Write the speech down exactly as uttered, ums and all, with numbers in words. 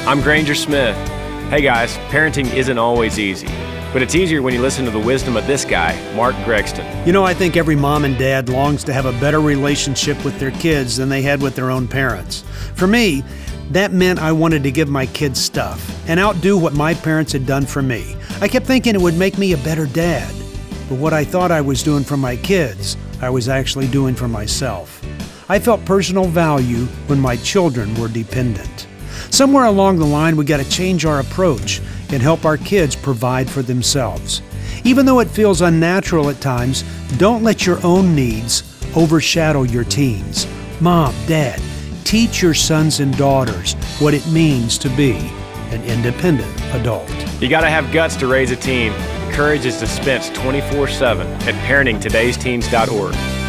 I'm Granger Smith. Hey guys, parenting isn't always easy, but it's easier when you listen to the wisdom of this guy, Mark Gregston. You know, I think every mom and dad longs to have a better relationship with their kids than they had with their own parents. For me, that meant I wanted to give my kids stuff and outdo what my parents had done for me. I kept thinking it would make me a better dad. But what I thought I was doing for my kids, I was actually doing for myself. I felt personal value when my children were dependent. Somewhere along the line, we got to change our approach and help our kids provide for themselves. Even though it feels unnatural at times, don't let your own needs overshadow your teens. Mom, Dad, teach your sons and daughters what it means to be an independent adult. You got to have guts to raise a teen. Courage is dispensed twenty-four seven at parenting todays teens dot org.